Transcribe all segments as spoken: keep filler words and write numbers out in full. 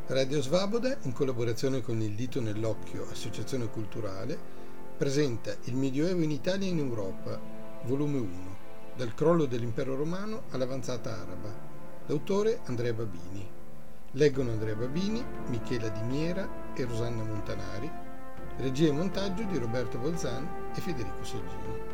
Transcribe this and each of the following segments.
Radio Svaboda, in collaborazione con il Dito nell'Occhio, associazione culturale, presenta Il Medioevo in Italia e in Europa, volume uno, dal crollo dell'impero romano all'avanzata araba. L'autore Andrea Babini. Leggono Andrea Babini, Michela Di Miera e Rosanna Montanari. Regia e montaggio di Roberto Bolzan e Federico Soggini.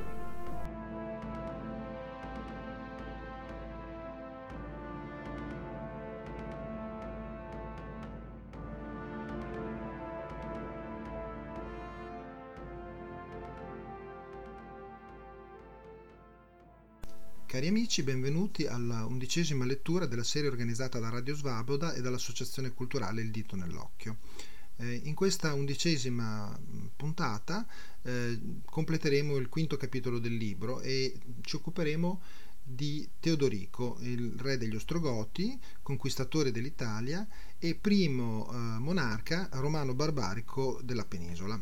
Cari amici, benvenuti alla undicesima lettura della serie organizzata da Radio Svaboda e dall'associazione culturale Il Dito nell'Occhio. Eh, in questa undicesima puntata eh, completeremo il quinto capitolo del libro e ci occuperemo di Teodorico, il re degli Ostrogoti, conquistatore dell'Italia e primo eh, monarca romano barbarico della penisola.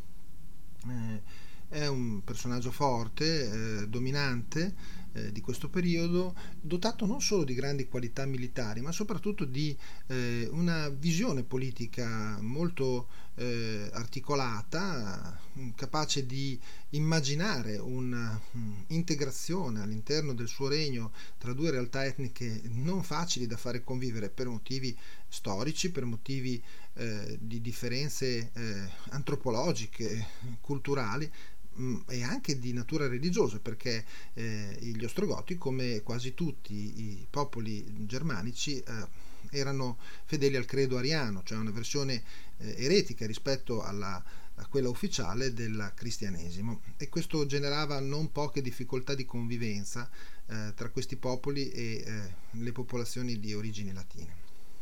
Eh, È un personaggio forte, eh, dominante eh, di questo periodo, dotato non solo di grandi qualità militari, ma soprattutto di eh, una visione politica molto eh, articolata, capace di immaginare un'integrazione all'interno del suo regno tra due realtà etniche non facili da fare convivere per motivi storici, per motivi eh, di differenze eh, antropologiche, culturali, e anche di natura religiosa, perché eh, gli Ostrogoti, come quasi tutti i popoli germanici, eh, erano fedeli al credo ariano, cioè una versione eh, eretica rispetto alla, a quella ufficiale del cristianesimo, e questo generava non poche difficoltà di convivenza eh, tra questi popoli e eh, le popolazioni di origini latine.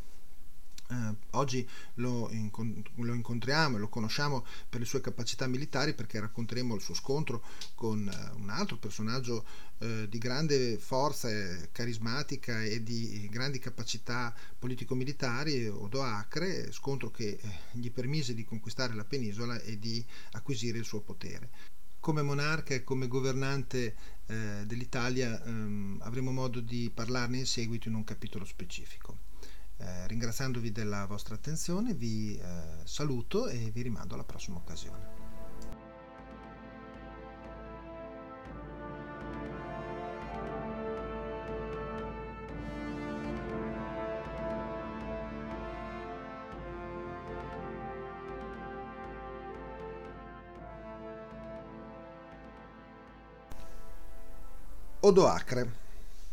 Eh, oggi lo, incont- lo incontriamo e lo conosciamo per le sue capacità militari, perché racconteremo il suo scontro con eh, un altro personaggio eh, di grande forza eh, carismatica e di grandi capacità politico-militari, Odoacre, scontro che eh, gli permise di conquistare la penisola e di acquisire il suo potere. Come monarca e come governante eh, dell'Italia ehm, avremo modo di parlarne in seguito in un capitolo specifico. Eh, ringraziandovi della vostra attenzione, vi eh, saluto e vi rimando alla prossima occasione. Odoacre.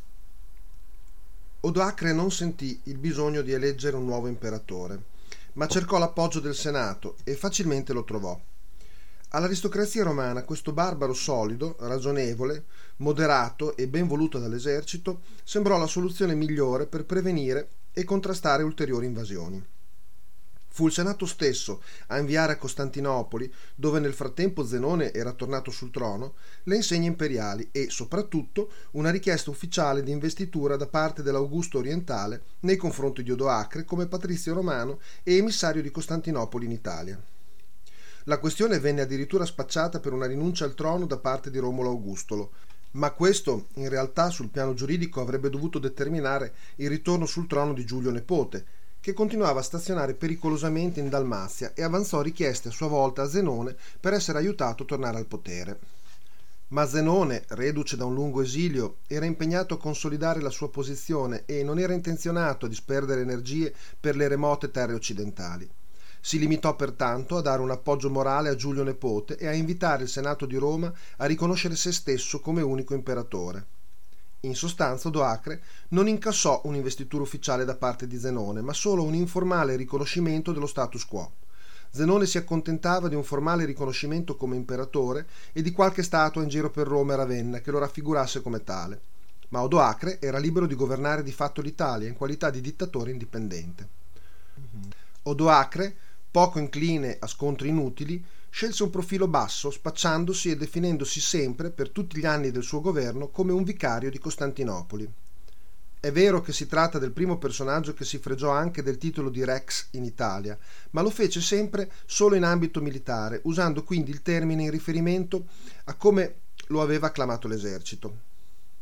Odoacre non sentì il bisogno di eleggere un nuovo imperatore, ma cercò l'appoggio del Senato e facilmente lo trovò. All'aristocrazia romana questo barbaro solido, ragionevole, moderato e ben voluto dall'esercito sembrò la soluzione migliore per prevenire e contrastare ulteriori invasioni. Fu il Senato stesso a inviare a Costantinopoli, dove nel frattempo Zenone era tornato sul trono, le insegne imperiali e, soprattutto, una richiesta ufficiale di investitura da parte dell'Augusto orientale nei confronti di Odoacre come patrizio romano e emissario di Costantinopoli in Italia. La questione venne addirittura spacciata per una rinuncia al trono da parte di Romolo Augustolo, ma questo, in realtà, sul piano giuridico avrebbe dovuto determinare il ritorno sul trono di Giulio Nepote, che continuava a stazionare pericolosamente in Dalmazia e avanzò richieste a sua volta a Zenone per essere aiutato a tornare al potere. Ma Zenone, reduce da un lungo esilio, era impegnato a consolidare la sua posizione e non era intenzionato a disperdere energie per le remote terre occidentali. Si limitò pertanto a dare un appoggio morale a Giulio Nepote e a invitare il Senato di Roma a riconoscere se stesso come unico imperatore. In sostanza, Odoacre non incassò un'investitura ufficiale da parte di Zenone, ma solo un informale riconoscimento dello status quo. Zenone si accontentava di un formale riconoscimento come imperatore e di qualche statua in giro per Roma e Ravenna che lo raffigurasse come tale, ma Odoacre era libero di governare di fatto l'Italia in qualità di dittatore indipendente. Mm-hmm. Odoacre, poco incline a scontri inutili, scelse un profilo basso, spacciandosi e definendosi sempre, per tutti gli anni del suo governo, come un vicario di Costantinopoli. È vero che si tratta del primo personaggio che si fregiò anche del titolo di Rex in Italia, ma lo fece sempre solo in ambito militare, usando quindi il termine in riferimento a come lo aveva acclamato l'esercito.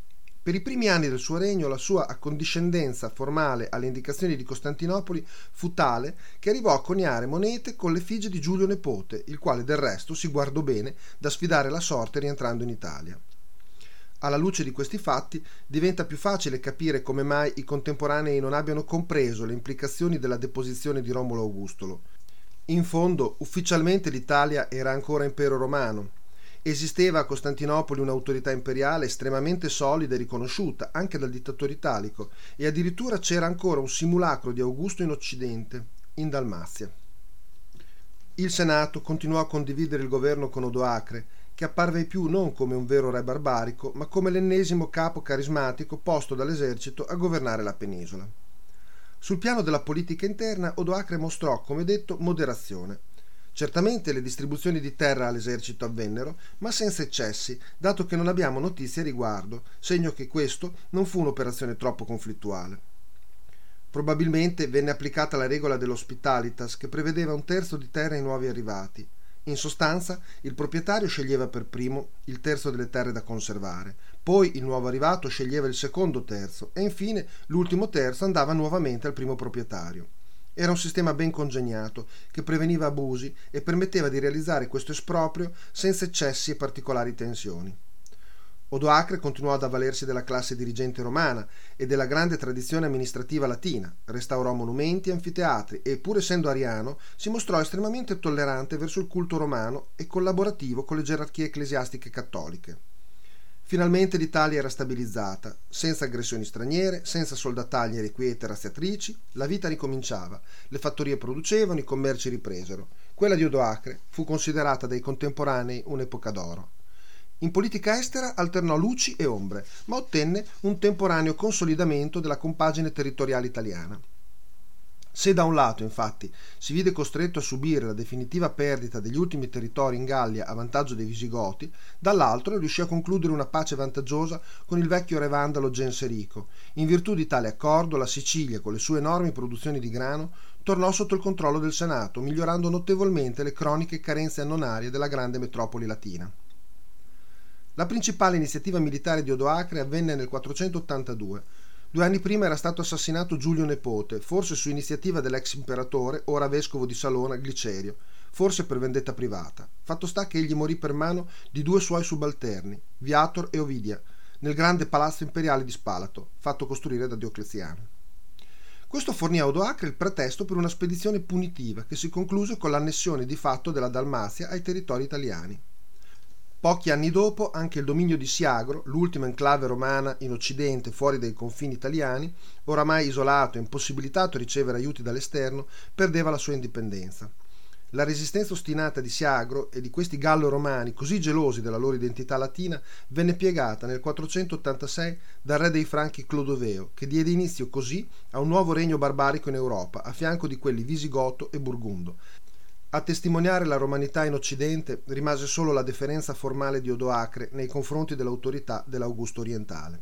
Per i primi anni del suo regno la sua accondiscendenza formale alle indicazioni di Costantinopoli fu tale che arrivò a coniare monete con l'effigie di Giulio Nepote, il quale del resto si guardò bene da sfidare la sorte rientrando in Italia. Alla luce di questi fatti diventa più facile capire come mai i contemporanei non abbiano compreso le implicazioni della deposizione di Romolo Augustolo. In fondo, ufficialmente l'Italia era ancora impero romano. Esisteva a Costantinopoli un'autorità imperiale estremamente solida e riconosciuta anche dal dittatore italico, e addirittura c'era ancora un simulacro di Augusto in Occidente, in Dalmazia. Il Senato continuò a condividere il governo con Odoacre, che apparve ai più non come un vero re barbarico, ma come l'ennesimo capo carismatico posto dall'esercito a governare la penisola. Sul piano della politica interna, Odoacre mostrò, come detto, moderazione. Certamente le distribuzioni di terra all'esercito avvennero, ma senza eccessi, dato che non abbiamo notizie a riguardo, segno che questo non fu un'operazione troppo conflittuale. Probabilmente venne applicata la regola dell'hospitalitas, che prevedeva un terzo di terra ai nuovi arrivati. In sostanza, il proprietario sceglieva per primo il terzo delle terre da conservare, poi il nuovo arrivato sceglieva il secondo terzo e infine l'ultimo terzo andava nuovamente al primo proprietario. Era un sistema ben congegnato che preveniva abusi e permetteva di realizzare questo esproprio senza eccessi e particolari tensioni. Odoacre continuò ad avvalersi della classe dirigente romana e della grande tradizione amministrativa latina, restaurò monumenti e anfiteatri e, pur essendo ariano, si mostrò estremamente tollerante verso il culto romano e collaborativo con le gerarchie ecclesiastiche cattoliche. Finalmente l'Italia era stabilizzata, senza aggressioni straniere, senza soldataglie irrequiete e razziatrici, la vita ricominciava, le fattorie producevano, i commerci ripresero. Quella di Odoacre fu considerata dai contemporanei un'epoca d'oro. In politica estera alternò luci e ombre, ma ottenne un temporaneo consolidamento della compagine territoriale italiana. Se da un lato, infatti, si vide costretto a subire la definitiva perdita degli ultimi territori in Gallia a vantaggio dei Visigoti, dall'altro riuscì a concludere una pace vantaggiosa con il vecchio re vandalo Genserico. In virtù di tale accordo, la Sicilia, con le sue enormi produzioni di grano, tornò sotto il controllo del Senato, migliorando notevolmente le croniche carenze annonarie della grande metropoli latina. La principale iniziativa militare di Odoacre avvenne nel quattrocentottantadue. Due anni prima era stato assassinato Giulio Nepote, forse su iniziativa dell'ex imperatore, ora vescovo di Salona, Glicerio, forse per vendetta privata. Fatto sta che egli morì per mano di due suoi subalterni, Viator e Ovidia, nel grande palazzo imperiale di Spalato, fatto costruire da Diocleziano. Questo fornì a Odoacre il pretesto per una spedizione punitiva che si concluse con l'annessione di fatto della Dalmazia ai territori italiani. Pochi anni dopo anche il dominio di Siagro, l'ultima enclave romana in Occidente fuori dai confini italiani, oramai isolato e impossibilitato a ricevere aiuti dall'esterno, perdeva la sua indipendenza. La resistenza ostinata di Siagro e di questi gallo-romani così gelosi della loro identità latina venne piegata nel quattrocentottantasei dal re dei Franchi Clodoveo, che diede inizio così a un nuovo regno barbarico in Europa, a fianco di quelli visigoto e burgundo. A testimoniare la romanità in Occidente rimase solo la deferenza formale di Odoacre nei confronti dell'autorità dell'Augusto orientale.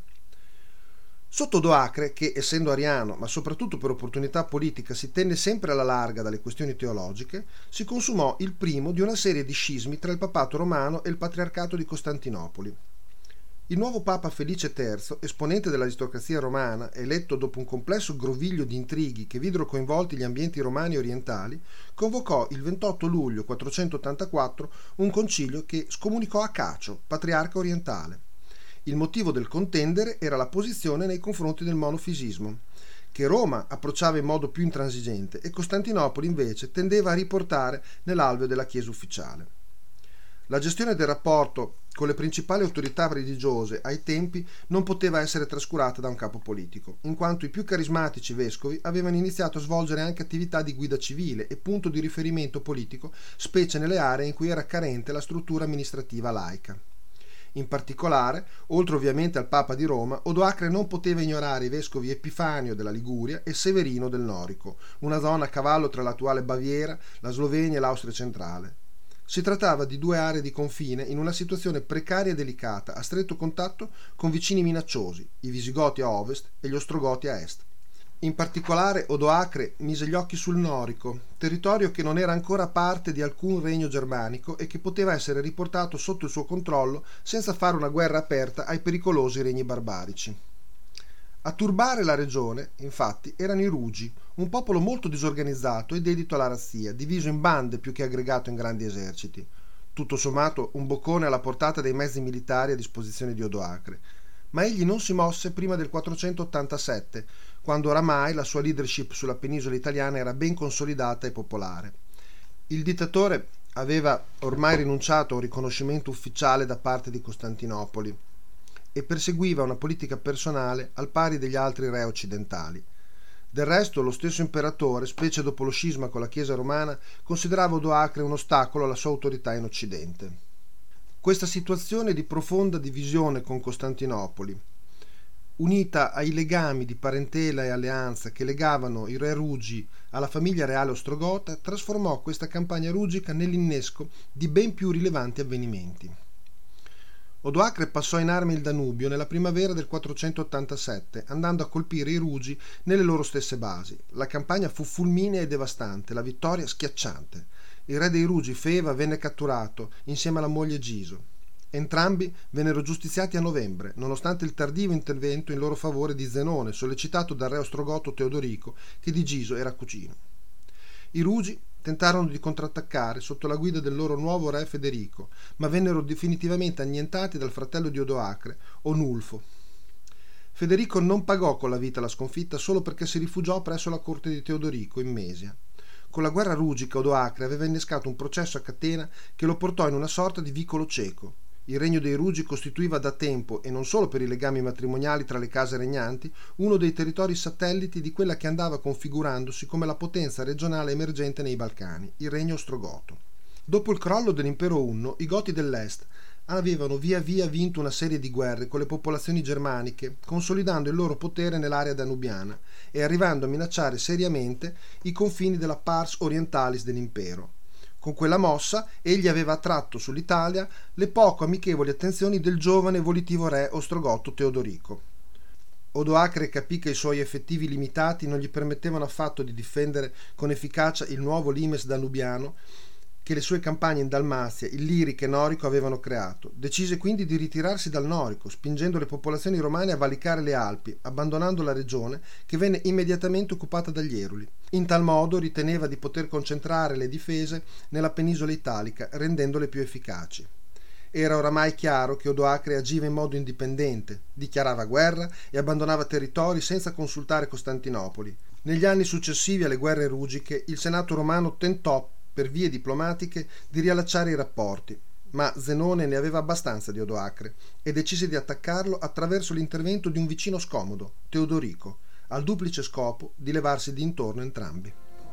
Sotto Odoacre, che essendo ariano, ma soprattutto per opportunità politica, si tenne sempre alla larga dalle questioni teologiche, si consumò il primo di una serie di scismi tra il papato romano e il patriarcato di Costantinopoli. Il nuovo papa Felice terzo, esponente dell'aristocrazia romana, eletto dopo un complesso groviglio di intrighi che videro coinvolti gli ambienti romani orientali, convocò il ventotto luglio quattrocentottantaquattro un concilio che scomunicò Acacio, patriarca orientale. Il motivo del contendere era la posizione nei confronti del monofisismo, che Roma approcciava in modo più intransigente e Costantinopoli invece tendeva a riportare nell'alveo della Chiesa ufficiale. La gestione del rapporto con le principali autorità religiose ai tempi non poteva essere trascurata da un capo politico, in quanto i più carismatici vescovi avevano iniziato a svolgere anche attività di guida civile e punto di riferimento politico, specie nelle aree in cui era carente la struttura amministrativa laica. In particolare, oltre ovviamente al Papa di Roma, Odoacre non poteva ignorare i vescovi Epifanio della Liguria e Severino del Norico, una zona a cavallo tra l'attuale Baviera, la Slovenia e l'Austria centrale. Si trattava di due aree di confine in una situazione precaria e delicata, a stretto contatto con vicini minacciosi, i Visigoti a ovest e gli Ostrogoti a est. In particolare Odoacre mise gli occhi sul Norico, territorio che non era ancora parte di alcun regno germanico e che poteva essere riportato sotto il suo controllo senza fare una guerra aperta ai pericolosi regni barbarici. A turbare la regione, infatti, erano i Rugi, un popolo molto disorganizzato e dedito alla razzia, diviso in bande più che aggregato in grandi eserciti. Tutto sommato un boccone alla portata dei mezzi militari a disposizione di Odoacre. Ma egli non si mosse prima del quattrocentottantasette, quando oramai la sua leadership sulla penisola italiana era ben consolidata e popolare. Il dittatore aveva ormai rinunciato a un riconoscimento ufficiale da parte di Costantinopoli e perseguiva una politica personale al pari degli altri re occidentali. Del resto, lo stesso imperatore, specie dopo lo scisma con la Chiesa romana, considerava Odoacre un ostacolo alla sua autorità in Occidente. Questa situazione di profonda divisione con Costantinopoli, unita ai legami di parentela e alleanza che legavano i re Rugi alla famiglia reale ostrogota, trasformò questa campagna rugica nell'innesco di ben più rilevanti avvenimenti. Odoacre passò in armi il Danubio nella primavera del quattrocentottantasette, andando a colpire i Rugi nelle loro stesse basi. La campagna fu fulminea e devastante, la vittoria schiacciante. Il re dei Rugi, Feva, venne catturato insieme alla moglie Giso. Entrambi vennero giustiziati a novembre, nonostante il tardivo intervento in loro favore di Zenone, sollecitato dal re ostrogoto Teodorico, che di Giso era cugino. I Rugi tentarono di contrattaccare sotto la guida del loro nuovo re Federico, ma vennero definitivamente annientati dal fratello di Odoacre, Onulfo. Federico non pagò con la vita la sconfitta solo perché si rifugiò presso la corte di Teodorico in Mesia. Con la guerra rugica Odoacre aveva innescato un processo a catena che lo portò in una sorta di vicolo cieco. Il regno dei Rugi costituiva da tempo, e non solo per i legami matrimoniali tra le case regnanti, uno dei territori satelliti di quella che andava configurandosi come la potenza regionale emergente nei Balcani, il regno ostrogoto. Dopo il crollo dell'impero Unno, i Goti dell'Est avevano via via vinto una serie di guerre con le popolazioni germaniche, consolidando il loro potere nell'area danubiana e arrivando a minacciare seriamente i confini della pars orientalis dell'impero. Con quella mossa egli aveva attratto sull'Italia le poco amichevoli attenzioni del giovane e volitivo re ostrogoto Teodorico. Odoacre capì che i suoi effettivi limitati non gli permettevano affatto di difendere con efficacia il nuovo limes danubiano che le sue campagne in Dalmazia, Illirica e Norico avevano creato. Decise quindi di ritirarsi dal Norico, spingendo le popolazioni romane a valicare le Alpi, abbandonando la regione che venne immediatamente occupata dagli Eruli. In tal modo riteneva di poter concentrare le difese nella penisola italica, rendendole più efficaci. Era oramai chiaro che Odoacre agiva in modo indipendente, dichiarava guerra e abbandonava territori senza consultare Costantinopoli. Negli anni successivi alle guerre rugiche, il Senato romano tentò per vie diplomatiche di riallacciare i rapporti, ma Zenone ne aveva abbastanza di Odoacre e decise di attaccarlo attraverso l'intervento di un vicino scomodo, Teodorico, al duplice scopo di levarsi d'intorno entrambi.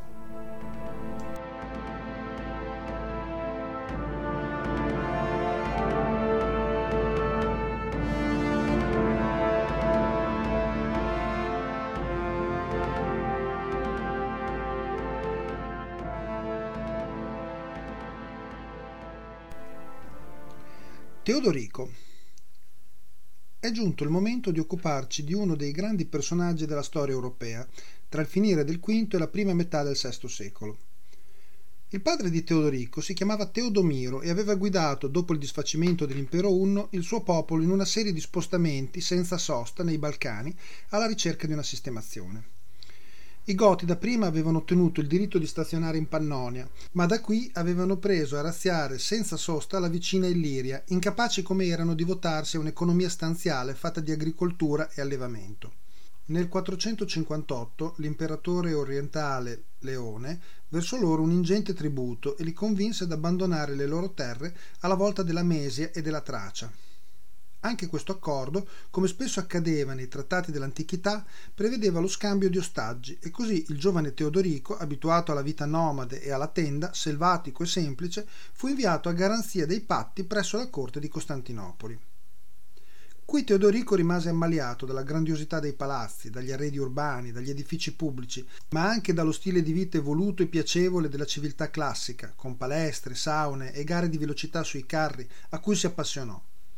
Teodorico. È giunto il momento di occuparci di uno dei grandi personaggi della storia europea, tra il finire del quinto e la prima metà del sesto secolo. Il padre di Teodorico si chiamava Teodomiro e aveva guidato, dopo il disfacimento dell'impero Unno, il suo popolo in una serie di spostamenti senza sosta nei Balcani alla ricerca di una sistemazione. I Goti dapprima avevano ottenuto il diritto di stazionare in Pannonia, ma da qui avevano preso a razziare senza sosta la vicina Illiria, incapaci come erano di votarsi a un'economia stanziale fatta di agricoltura e allevamento. Nel quattrocentocinquantotto l'imperatore orientale Leone versò loro un ingente tributo e li convinse ad abbandonare le loro terre alla volta della Mesia e della Tracia. Anche questo accordo, come spesso accadeva nei trattati dell'antichità, prevedeva lo scambio di ostaggi e così il giovane Teodorico, abituato alla vita nomade e alla tenda, selvatico e semplice, fu inviato a garanzia dei patti presso la corte di Costantinopoli. Qui Teodorico rimase ammaliato dalla grandiosità dei palazzi, dagli arredi urbani, dagli edifici pubblici, ma anche dallo stile di vita evoluto e piacevole della civiltà classica, con palestre, saune e gare di velocità sui carri, a cui si appassionò.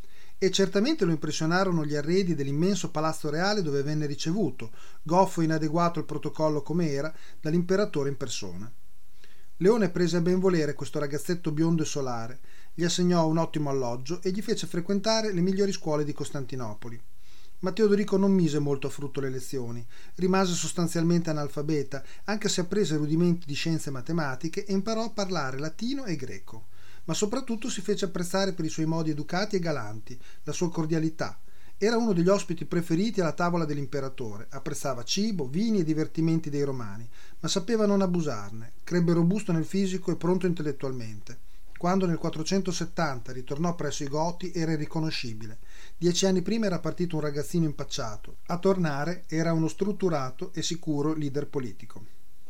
E certamente lo impressionarono gli arredi dell'immenso palazzo reale dove venne ricevuto, goffo e inadeguato al protocollo come era, dall'imperatore in persona. Leone prese a ben volere questo ragazzetto biondo e solare, gli assegnò un ottimo alloggio e gli fece frequentare le migliori scuole di Costantinopoli. Ma Teodorico non mise molto a frutto le lezioni, rimase sostanzialmente analfabeta, anche se apprese rudimenti di scienze matematiche e imparò a parlare latino e greco. Ma soprattutto si fece apprezzare per i suoi modi educati e galanti, la sua cordialità. Era uno degli ospiti preferiti alla tavola dell'imperatore, apprezzava cibo, vini e divertimenti dei romani, ma sapeva non abusarne, crebbe robusto nel fisico e pronto intellettualmente. Quando nel quattrocentosettanta ritornò presso i Goti era irriconoscibile. Dieci anni prima era partito un ragazzino impacciato, a tornare era uno strutturato e sicuro leader politico.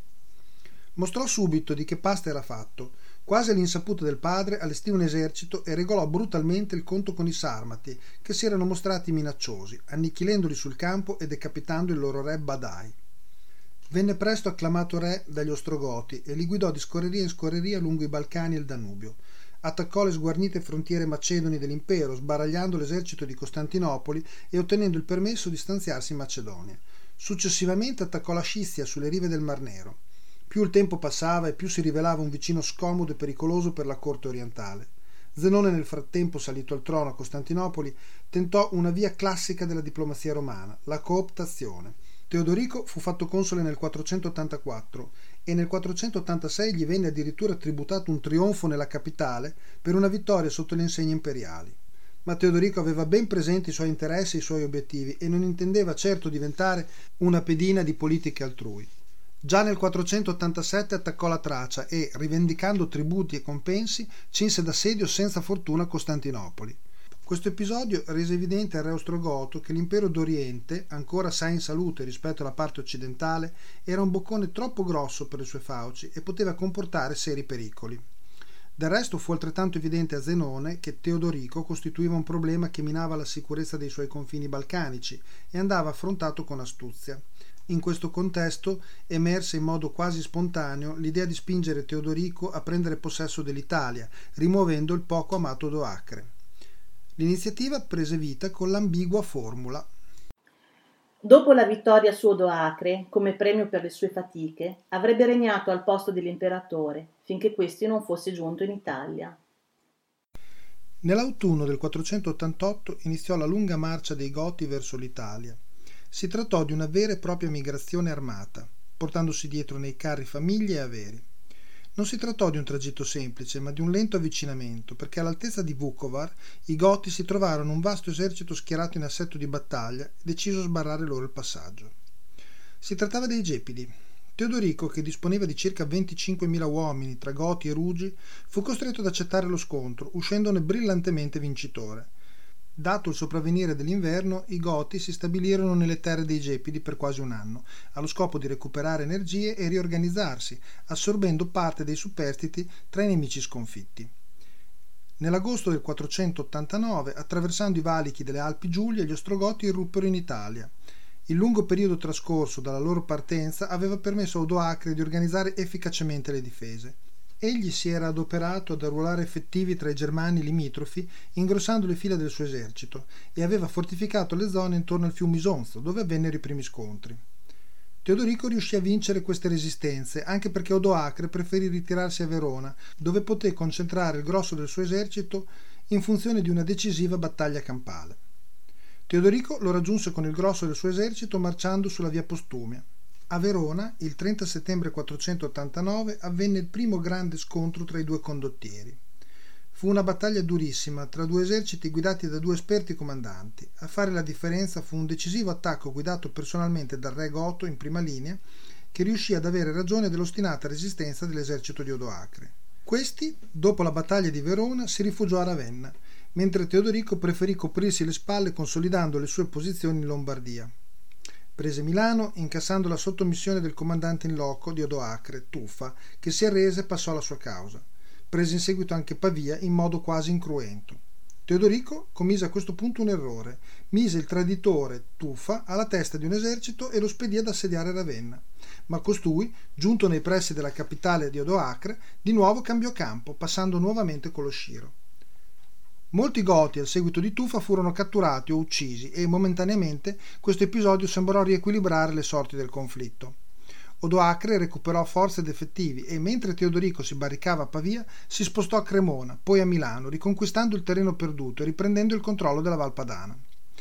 Mostrò subito di che pasta era fatto. Quasi all'insaputa del padre allestì un esercito e regolò brutalmente il conto con i Sarmati, che si erano mostrati minacciosi, annichilendoli sul campo e decapitando il loro re Badai. Venne presto acclamato re dagli Ostrogoti e li guidò di scorreria in scorreria lungo i Balcani e il Danubio. Attaccò le sguarnite frontiere macedoni dell'impero, sbaragliando l'esercito di Costantinopoli e ottenendo il permesso di stanziarsi in Macedonia. Successivamente attaccò la Scistia sulle rive del Mar Nero. Più il tempo passava e più si rivelava un vicino scomodo e pericoloso per la corte orientale. Zenone, nel frattempo salito al trono a Costantinopoli, tentò una via classica della diplomazia romana, la cooptazione. Teodorico fu fatto console nel quattrocentottantaquattro e nel quattrocentottantasei gli venne addirittura tributato un trionfo nella capitale per una vittoria sotto le insegne imperiali. Ma Teodorico aveva ben presenti i suoi interessi e i suoi obiettivi e non intendeva certo diventare una pedina di politiche altrui. Già nel quattrocentottantasette attaccò la Tracia e, rivendicando tributi e compensi, cinse d'assedio senza fortuna Costantinopoli. Questo episodio rese evidente al re ostrogoto che l'impero d'Oriente, ancora assai in salute rispetto alla parte occidentale, era un boccone troppo grosso per le sue fauci e poteva comportare seri pericoli. Del resto fu altrettanto evidente a Zenone che Teodorico costituiva un problema che minava la sicurezza dei suoi confini balcanici e andava affrontato con astuzia. In questo contesto emerse in modo quasi spontaneo l'idea di spingere Teodorico a prendere possesso dell'Italia, rimuovendo il poco amato Odoacre. L'iniziativa prese vita con l'ambigua formula: dopo la vittoria su Odoacre, come premio per le sue fatiche, avrebbe regnato al posto dell'imperatore, finché questi non fosse giunto in Italia. Nell'autunno del quattrocentottantotto iniziò la lunga marcia dei Goti verso l'Italia. Si trattò di una vera e propria migrazione armata, portandosi dietro nei carri famiglie e averi. Non si trattò di un tragitto semplice, ma di un lento avvicinamento, perché all'altezza di Vukovar i Goti si trovarono un vasto esercito schierato in assetto di battaglia e deciso a sbarrare loro il passaggio. Si trattava dei Gepidi. Teodorico, che disponeva di circa venticinquemila uomini tra Goti e Rugi, fu costretto ad accettare lo scontro, uscendone brillantemente vincitore. Dato il sopravvenire dell'inverno, i Goti si stabilirono nelle terre dei Gepidi per quasi un anno, allo scopo di recuperare energie e riorganizzarsi, assorbendo parte dei superstiti tra i nemici sconfitti. Nell'agosto del quattrocentottantanove, attraversando i valichi delle Alpi Giulie, gli Ostrogoti irruppero in Italia. Il lungo periodo trascorso dalla loro partenza aveva permesso a Odoacre di organizzare efficacemente le difese. Egli si era adoperato ad arruolare effettivi tra i germani limitrofi, ingrossando le fila del suo esercito, e aveva fortificato le zone intorno al fiume Isonzo, dove avvennero i primi scontri. Teodorico riuscì a vincere queste resistenze, anche perché Odoacre preferì ritirarsi a Verona, dove poté concentrare il grosso del suo esercito in funzione di una decisiva battaglia campale. Teodorico lo raggiunse con il grosso del suo esercito marciando sulla via Postumia. A Verona, il trenta settembre quattrocentottantanove, avvenne il primo grande scontro tra i due condottieri. Fu una battaglia durissima tra due eserciti guidati da due esperti comandanti. A fare la differenza fu un decisivo attacco guidato personalmente dal re Goto in prima linea, che riuscì ad avere ragione dell'ostinata resistenza dell'esercito di Odoacre. Questi, dopo la battaglia di Verona, si rifugiò a Ravenna, mentre Teodorico preferì coprirsi le spalle consolidando le sue posizioni in Lombardia. Prese Milano, incassando la sottomissione del comandante in loco di Odoacre, Tuffa, che si arrese e passò alla sua causa. Prese in seguito anche Pavia in modo quasi incruento. Teodorico commise a questo punto un errore. Mise il traditore Tuffa alla testa di un esercito e lo spedì ad assediare Ravenna. Ma costui, giunto nei pressi della capitale di Odoacre, di nuovo cambiò campo, passando nuovamente con lo Sciro. Molti Goti al seguito di Tufa furono catturati o uccisi e momentaneamente questo episodio sembrò riequilibrare le sorti del conflitto. Odoacre recuperò forze ed effettivi e mentre Teodorico si barricava a Pavia si spostò a Cremona, poi a Milano, riconquistando il terreno perduto e riprendendo il controllo della Val Padana.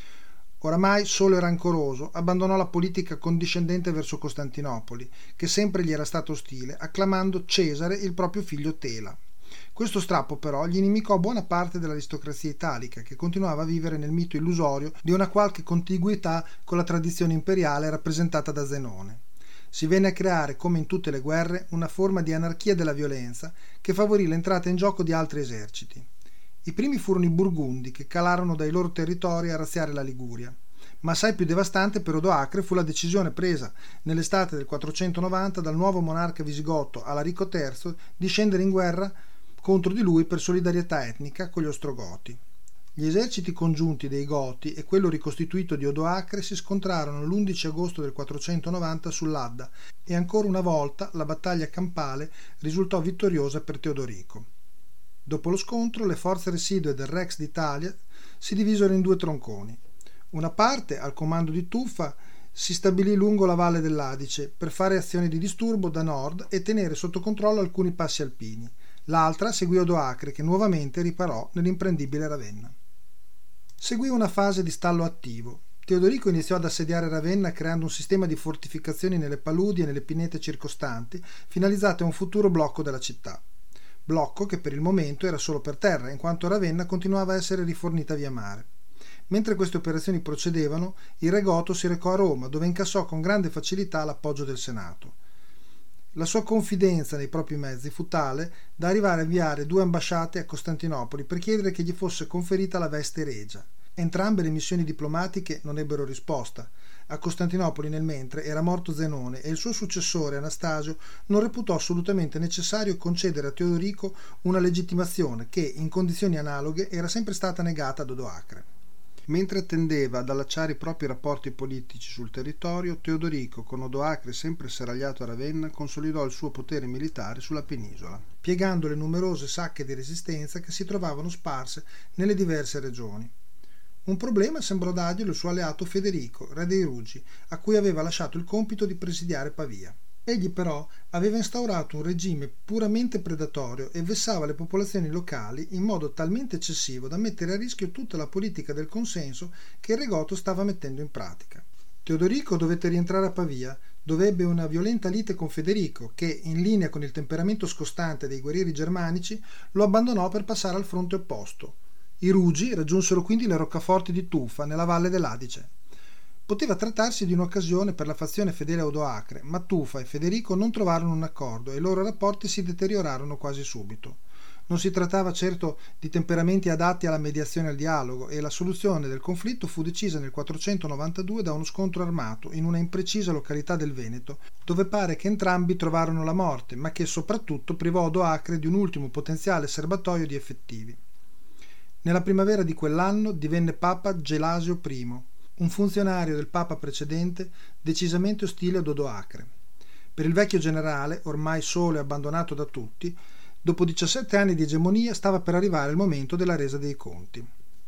Oramai solo e rancoroso, abbandonò la politica condiscendente verso Costantinopoli, che sempre gli era stata ostile, acclamando Cesare il proprio figlio Tela. Questo strappo però gli inimicò buona parte dell'aristocrazia italica, che continuava a vivere nel mito illusorio di una qualche contiguità con la tradizione imperiale rappresentata da Zenone. Si venne a creare, come in tutte le guerre, una forma di anarchia della violenza che favorì l'entrata in gioco di altri eserciti. I primi furono i Burgundi, che calarono dai loro territori a razziare la Liguria. Ma assai più devastante per Odoacre fu la decisione presa nell'estate del quattrocentonovanta dal nuovo monarca visigoto Alarico terzo di scendere in guerra contro di lui per solidarietà etnica con gli Ostrogoti. Gli eserciti congiunti dei Goti e quello ricostituito di Odoacre si scontrarono l'undici agosto del quattrocentonovanta sull'Adda e ancora una volta la battaglia campale risultò vittoriosa per Teodorico. Dopo lo scontro, le forze residue del Rex d'Italia si divisero in due tronconi. Una parte, al comando di Tufa, si stabilì lungo la valle dell'Adice per fare azioni di disturbo da nord e tenere sotto controllo alcuni passi alpini. L'altra seguì Odoacre, che nuovamente riparò nell'imprendibile Ravenna. Seguì una fase di stallo attivo. Teodorico iniziò ad assediare Ravenna creando un sistema di fortificazioni nelle paludi e nelle pinete circostanti, finalizzate a un futuro blocco della città. Blocco che per il momento era solo per terra, in quanto Ravenna continuava a essere rifornita via mare. Mentre queste operazioni procedevano, il re Goto si recò a Roma, dove incassò con grande facilità l'appoggio del Senato. La sua confidenza nei propri mezzi fu tale da arrivare a inviare due ambasciate a Costantinopoli per chiedere che gli fosse conferita la veste regia. Entrambe le missioni diplomatiche non ebbero risposta. A Costantinopoli, nel mentre, era morto Zenone e il suo successore Anastasio non reputò assolutamente necessario concedere a Teodorico una legittimazione che, in condizioni analoghe, era sempre stata negata ad Odoacre. Mentre attendeva ad allacciare i propri rapporti politici sul territorio, Teodorico, con Odoacre sempre serragliato a Ravenna, consolidò il suo potere militare sulla penisola, piegando le numerose sacche di resistenza che si trovavano sparse nelle diverse regioni. Un problema sembrò darglielo il suo alleato Federico, re dei Rugi, a cui aveva lasciato il compito di presidiare Pavia. Egli però aveva instaurato un regime puramente predatorio e vessava le popolazioni locali in modo talmente eccessivo da mettere a rischio tutta la politica del consenso che il re Goto stava mettendo in pratica. Teodorico dovette rientrare a Pavia, dove ebbe una violenta lite con Federico che, in linea con il temperamento scostante dei guerrieri germanici, lo abbandonò per passare al fronte opposto. I Rugi raggiunsero quindi le roccaforti di Tufa, nella valle dell'Adice. Poteva trattarsi di un'occasione per la fazione fedele a Odoacre, ma Tufa e Federico non trovarono un accordo e i loro rapporti si deteriorarono quasi subito. Non si trattava certo di temperamenti adatti alla mediazione e al dialogo, e la soluzione del conflitto fu decisa nel quattrocentonovantadue da uno scontro armato in una imprecisa località del Veneto, dove pare che entrambi trovarono la morte, ma che soprattutto privò Odoacre di un ultimo potenziale serbatoio di effettivi. Nella primavera di quell'anno divenne papa Gelasio primo, un funzionario del papa precedente decisamente ostile ad Odoacre. Per il vecchio generale, ormai solo e abbandonato da tutti, dopo diciassette anni di egemonia stava per arrivare il momento della resa dei conti.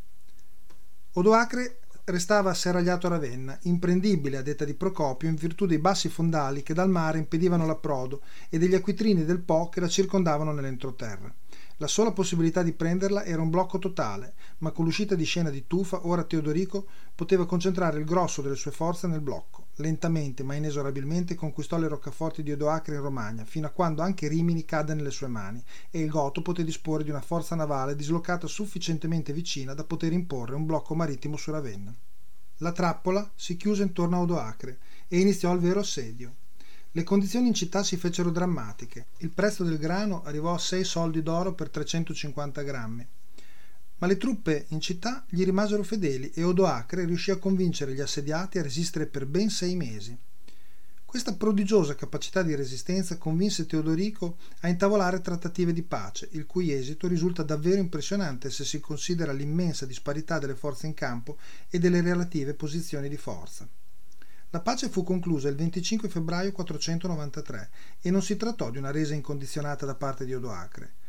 Odoacre restava serragliato a Ravenna, imprendibile a detta di Procopio in virtù dei bassi fondali che dal mare impedivano l'approdo e degli acquitrini del Po che la circondavano nell'entroterra. La sola possibilità di prenderla era un blocco totale, ma con l'uscita di scena di Tufa, ora Teodorico poteva concentrare il grosso delle sue forze nel blocco. Lentamente ma inesorabilmente conquistò le roccaforti di Odoacre in Romagna, fino a quando anche Rimini cadde nelle sue mani e il Goto poté disporre di una forza navale dislocata sufficientemente vicina da poter imporre un blocco marittimo su Ravenna. La trappola si chiuse intorno a Odoacre e iniziò il vero assedio. Le condizioni in città si fecero drammatiche. Il prezzo del grano arrivò a sei soldi d'oro per trecentocinquanta grammi. Ma le truppe in città gli rimasero fedeli e Odoacre riuscì a convincere gli assediati a resistere per ben sei mesi. Questa prodigiosa capacità di resistenza convinse Teodorico a intavolare trattative di pace, il cui esito risulta davvero impressionante se si considera l'immensa disparità delle forze in campo e delle relative posizioni di forza. La pace fu conclusa il venticinque febbraio quattrocentonovantatré e non si trattò di una resa incondizionata da parte di Odoacre.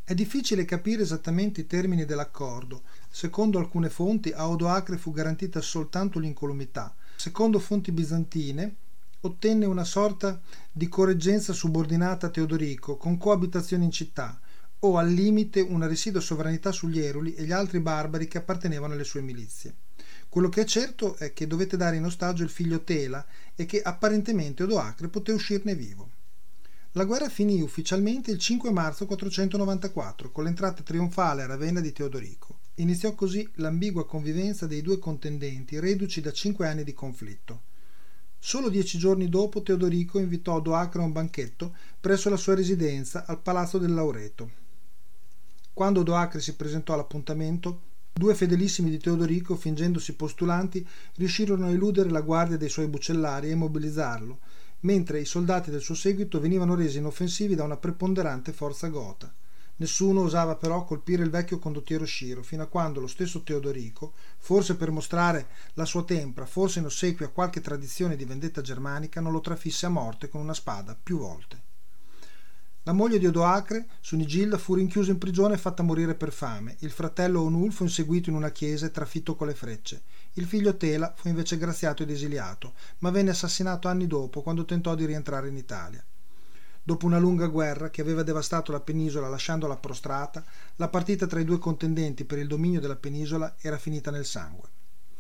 È difficile capire esattamente i termini dell'accordo. Secondo alcune fonti a Odoacre fu garantita soltanto l'incolumità. Secondo fonti bizantine ottenne una sorta di correggenza subordinata a Teodorico con coabitazione in città, o al limite una residua sovranità sugli Eruli e gli altri barbari che appartenevano alle sue milizie. Quello che è certo è che dovette dare in ostaggio il figlio Tela e che apparentemente Odoacre poté uscirne vivo. La guerra finì ufficialmente il cinque marzo quattrocentonovantaquattro con l'entrata trionfale a Ravenna di Teodorico. Iniziò così l'ambigua convivenza dei due contendenti, reduci da cinque anni di conflitto. Solo dieci giorni dopo Teodorico invitò Odoacre a un banchetto presso la sua residenza al Palazzo del Laureto. Quando Odoacre si presentò all'appuntamento, due fedelissimi di Teodorico, fingendosi postulanti, riuscirono a eludere la guardia dei suoi bucellari e immobilizzarlo, mentre i soldati del suo seguito venivano resi inoffensivi da una preponderante forza gota. Nessuno osava però colpire il vecchio condottiero Sciro, fino a quando lo stesso Teodorico, forse per mostrare la sua tempra, forse in ossequio a qualche tradizione di vendetta germanica, non lo trafisse a morte con una spada più volte. La moglie di Odoacre, Sunigilda, fu rinchiusa in prigione e fatta morire per fame. Il fratello Onul fu inseguito in una chiesa e trafitto con le frecce. Il figlio Tela fu invece graziato ed esiliato, ma venne assassinato anni dopo quando tentò di rientrare in Italia. Dopo una lunga guerra che aveva devastato la penisola lasciandola prostrata, la partita tra i due contendenti per il dominio della penisola era finita nel sangue.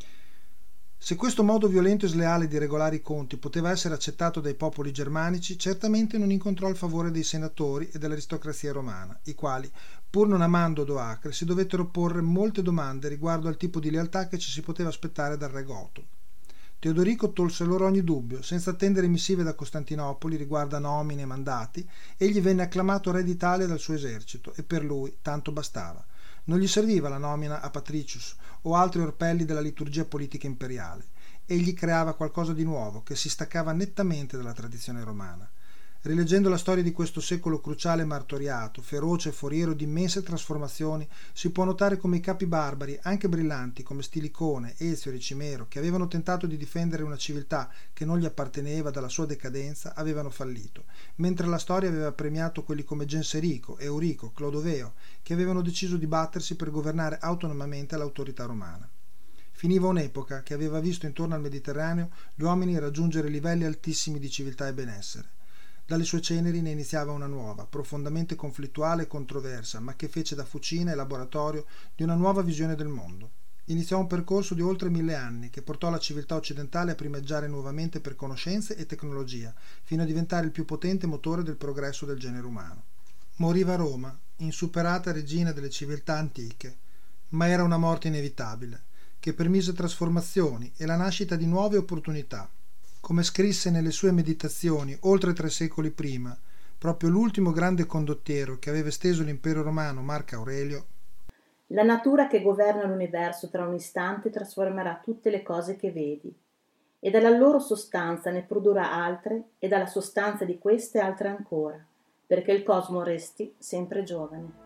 Se questo modo violento e sleale di regolare i conti poteva essere accettato dai popoli germanici, certamente non incontrò il favore dei senatori e dell'aristocrazia romana, i quali, pur non amando Odoacre, si dovettero porre molte domande riguardo al tipo di lealtà che ci si poteva aspettare dal re goto. Teodorico tolse loro ogni dubbio, senza attendere missive da Costantinopoli riguardo a nomine e mandati. Egli venne acclamato re d'Italia dal suo esercito e per lui tanto bastava. Non gli serviva la nomina a patricius o altri orpelli della liturgia politica imperiale. Egli creava qualcosa di nuovo che si staccava nettamente dalla tradizione romana. Rileggendo la storia di questo secolo cruciale e martoriato, feroce e foriero di immense trasformazioni, si può notare come i capi barbari, anche brillanti come Stilicone, Ezio, Ricimero, che avevano tentato di difendere una civiltà che non gli apparteneva dalla sua decadenza, avevano fallito, mentre la storia aveva premiato quelli come Genserico, Eurico, Clodoveo, che avevano deciso di battersi per governare autonomamente l'autorità romana. Finiva un'epoca che aveva visto intorno al Mediterraneo gli uomini raggiungere livelli altissimi di civiltà e benessere. Dalle sue ceneri ne iniziava una nuova, profondamente conflittuale e controversa, ma che fece da fucina e laboratorio di una nuova visione del mondo. Iniziò un percorso di oltre mille anni che portò la civiltà occidentale a primeggiare nuovamente per conoscenze e tecnologia, fino a diventare il più potente motore del progresso del genere umano. Moriva a Roma, insuperata regina delle civiltà antiche, ma era una morte inevitabile, che permise trasformazioni e la nascita di nuove opportunità. Come scrisse nelle sue meditazioni oltre tre secoli prima, proprio l'ultimo grande condottiero che aveva esteso l'impero romano, Marco Aurelio: la natura che governa l'universo tra un istante trasformerà tutte le cose che vedi, e dalla loro sostanza ne produrrà altre, e dalla sostanza di queste altre ancora, perché il cosmo resti sempre giovane.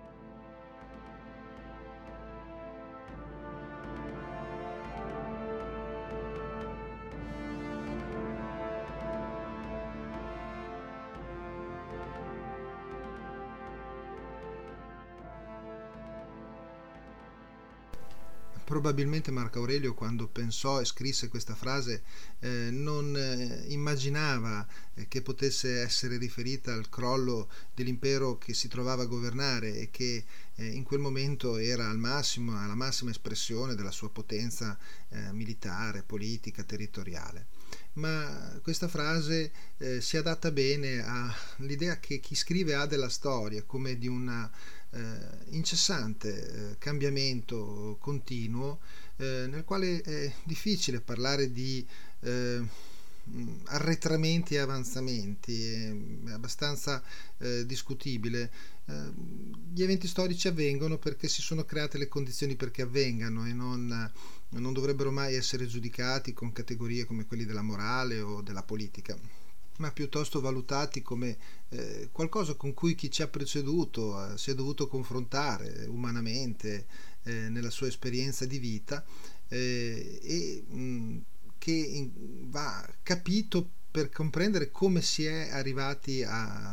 Probabilmente Marco Aurelio, quando pensò e scrisse questa frase, eh, non eh, immaginava eh, che potesse essere riferita al crollo dell'impero che si trovava a governare e che eh, in quel momento era al massimo, alla massima espressione della sua potenza eh, militare, politica, territoriale. Ma questa frase eh, si adatta bene all'idea che chi scrive ha della storia come di una eh, incessante eh, cambiamento continuo eh, nel quale è difficile parlare di eh, arretramenti e avanzamenti, è abbastanza eh, discutibile. Eh, gli eventi storici avvengono perché si sono create le condizioni perché avvengano e non, non dovrebbero mai essere giudicati con categorie come quelli della morale o della politica, ma piuttosto valutati come eh, qualcosa con cui chi ci ha preceduto eh, si è dovuto confrontare umanamente eh, nella sua esperienza di vita eh, e mh, che in, va capito per comprendere come si è arrivati a, a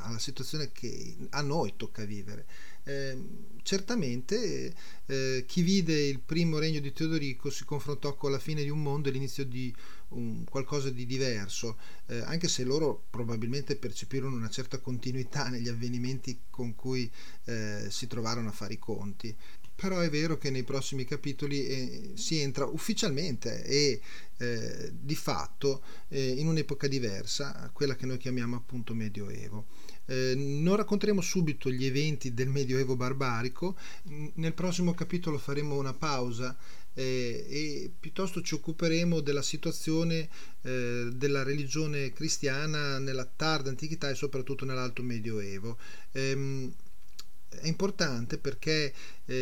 alla situazione che a noi tocca vivere. Eh, certamente eh, chi vide il primo regno di Teodorico si confrontò con la fine di un mondo e l'inizio di un qualcosa di diverso, eh, anche se loro probabilmente percepirono una certa continuità negli avvenimenti con cui eh, si trovarono a fare i conti. Però è vero che nei prossimi capitoli eh, si entra ufficialmente e eh, di fatto eh, in un'epoca diversa, quella che noi chiamiamo appunto Medioevo. Eh, non racconteremo subito gli eventi del Medioevo barbarico, nel prossimo capitolo faremo una pausa eh, e piuttosto ci occuperemo della situazione eh, della religione cristiana nella tarda antichità e soprattutto nell'alto Medioevo. Ehm, È importante perché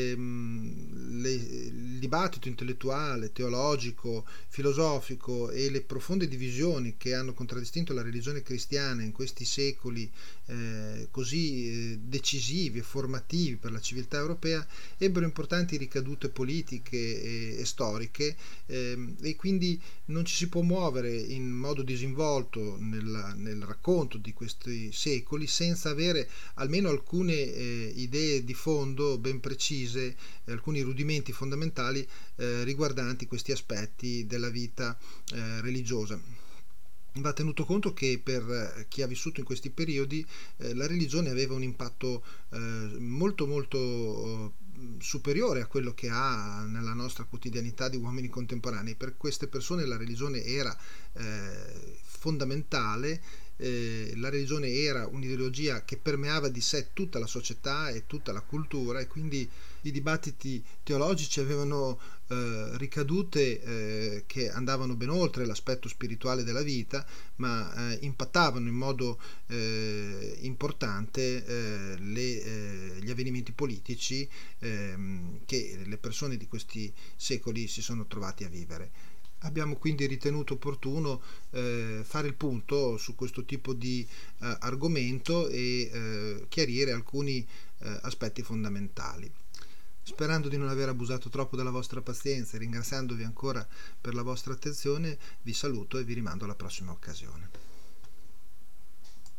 ehm, le, il dibattito intellettuale, teologico, filosofico e le profonde divisioni che hanno contraddistinto la religione cristiana in questi secoli eh, così eh, decisivi e formativi per la civiltà europea ebbero importanti ricadute politiche e, e storiche ehm, e quindi non ci si può muovere in modo disinvolto nel, nel racconto di questi secoli senza avere almeno alcune eh, idee di fondo ben precise, eh, alcuni rudimenti fondamentali eh, riguardanti questi aspetti della vita eh, religiosa. Va tenuto conto che per chi ha vissuto in questi periodi eh, la religione aveva un impatto eh, molto molto eh, superiore a quello che ha nella nostra quotidianità di uomini contemporanei. Per queste persone la religione era eh, fondamentale. Eh, la religione era un'ideologia che permeava di sé tutta la società e tutta la cultura, e quindi i dibattiti teologici avevano eh, ricadute eh, che andavano ben oltre l'aspetto spirituale della vita, ma eh, impattavano in modo eh, importante eh, le, eh, gli avvenimenti politici eh, che le persone di questi secoli si sono trovati a vivere. Abbiamo quindi ritenuto opportuno eh, fare il punto su questo tipo di eh, argomento e eh, chiarire alcuni eh, aspetti fondamentali. Sperando di non aver abusato troppo della vostra pazienza e ringraziandovi ancora per la vostra attenzione, vi saluto e vi rimando alla prossima occasione.